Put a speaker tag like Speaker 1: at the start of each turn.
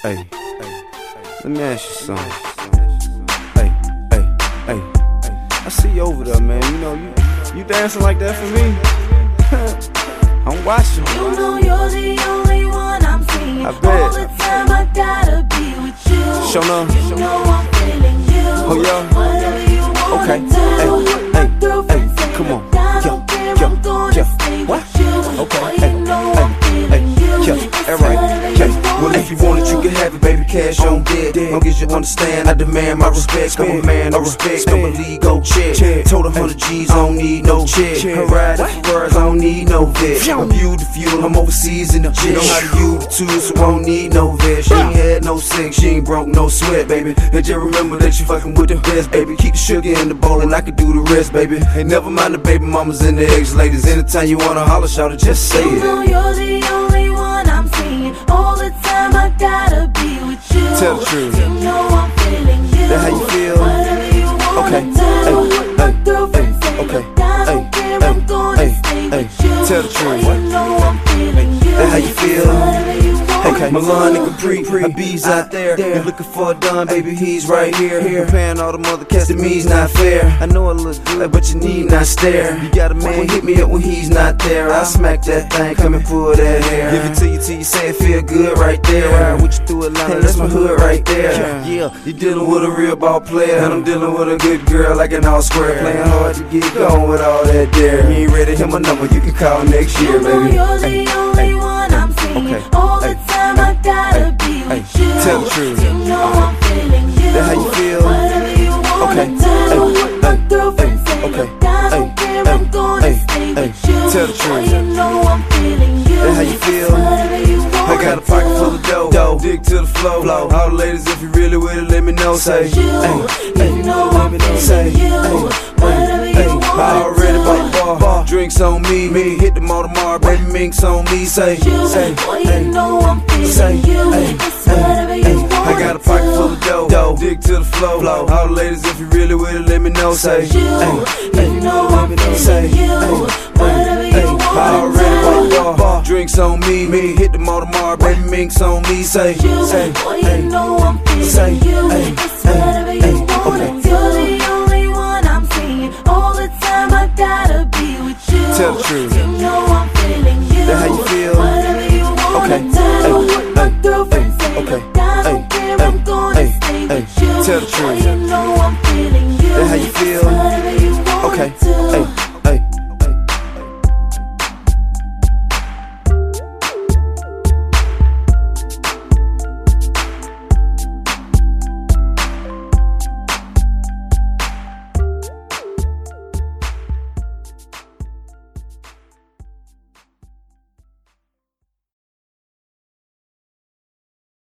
Speaker 1: Hey, let me ask you something. Hey, I see you over there, man. You know, you dancing like that for me. I'm watching.
Speaker 2: You know you're the only one I'm seeing.
Speaker 1: I bet.
Speaker 2: All the time I gotta be with you.
Speaker 1: Show enough.
Speaker 2: You know I'm feeling you.
Speaker 1: Oh yeah.
Speaker 2: Whatever you wanna
Speaker 1: Okay.
Speaker 2: do. My girlfriend said
Speaker 1: come on.
Speaker 2: I don't care, I'm gonna stay
Speaker 1: What?
Speaker 2: with you.
Speaker 1: Okay.
Speaker 2: Boy, you know I'm feeling you.
Speaker 1: Well, if you want it, you can have it, baby. Cash on deck. Long as you understand, I demand my respect. I'm a man of respect. I'm a lead, go check. Told 100 G's, I don't need no check. I ride it for birds, I don't need no vet. I view the fuel, I'm overseas in the jet. Know how to use the tools, so I don't need no vet. She ain't had no sex, she ain't broke no sweat, baby. And just remember that you fucking with the best, baby. Keep the sugar in the bowl and I can do the rest, baby. And never mind the baby mamas and the ex-ladies. Anytime you wanna holler, shout it, just say
Speaker 2: You know
Speaker 1: it.
Speaker 2: you're the only one I'm seeing. All the time I gotta be with you.
Speaker 1: Tell the truth.
Speaker 2: You know I'm feeling you.
Speaker 1: That how you feel?
Speaker 2: Whatever you wanna do. My girlfriend said I don't care, I'm gonna stay with you.
Speaker 1: Tell the truth.
Speaker 2: Boy, you know I'm feeling you.
Speaker 1: That how you feel?
Speaker 2: Whatever you wanna
Speaker 1: Okay,
Speaker 2: do.
Speaker 1: Milan and Capri, a bees out there. You're looking for a done, baby, he's right here. Comparing all the mother cats to me's not fair. I know I look good, but you need not stare. You got a man, hit me up when he's not there. I'll smack that thing, come and pull that hair. Give it to you till you say it feel good right there. Ride with you through Atlanta, that's my hood right there. Yeah, you dealing with a real ball player, and I'm dealing with a good girl like an all square. Playing hard to get going with all that dare. You ain't ready to hit my number, you can call next year,
Speaker 2: You know
Speaker 1: baby.
Speaker 2: you're the only one I'm seeing.
Speaker 1: Okay.
Speaker 2: All the time I gotta be with you.
Speaker 1: Tell the truth.
Speaker 2: You know I'm feeling you.
Speaker 1: That how you feel?
Speaker 2: Whatever you wanna
Speaker 1: Okay.
Speaker 2: do. My girlfriend said
Speaker 1: Okay.
Speaker 2: I don't care, I'm gonna stay with you.
Speaker 1: Tell the truth.
Speaker 2: Boy, you know I'm feeling you.
Speaker 1: That how you feel?
Speaker 2: Whatever you wanna
Speaker 1: I got a pocket full of dough. Dig to the flow. All the ladies, if you really with it, let me know. Say,
Speaker 2: do. You know I'm
Speaker 1: say,
Speaker 2: feeling you. Whatever you wanna
Speaker 1: I already bought
Speaker 2: do.
Speaker 1: the bar. Drinks on me. Hit the mall tomorrow, baby. Minks on me. Say,
Speaker 2: Boy, you know I'm feeling you. It's whatever you wanna
Speaker 1: I got a pocket full of dough. Dig to the flow. All the ladies, if you really with it, let me know. Say,
Speaker 2: you know I'm feeling you. Whatever you
Speaker 1: I
Speaker 2: wanna
Speaker 1: already
Speaker 2: do.
Speaker 1: bought the bar. Drinks on me. Hit the mall tomorrow, baby. Minks on me. Say,
Speaker 2: Boy, you know I'm feeling you. It's whatever you wanna do. You're the only one I'm seeing. All the time I gotta be with you.
Speaker 1: Tell the truth.
Speaker 2: You know I'm feeling you.
Speaker 1: That how you feel?
Speaker 2: Whatever you wanna
Speaker 1: Okay.
Speaker 2: do. My girlfriend said
Speaker 1: Okay.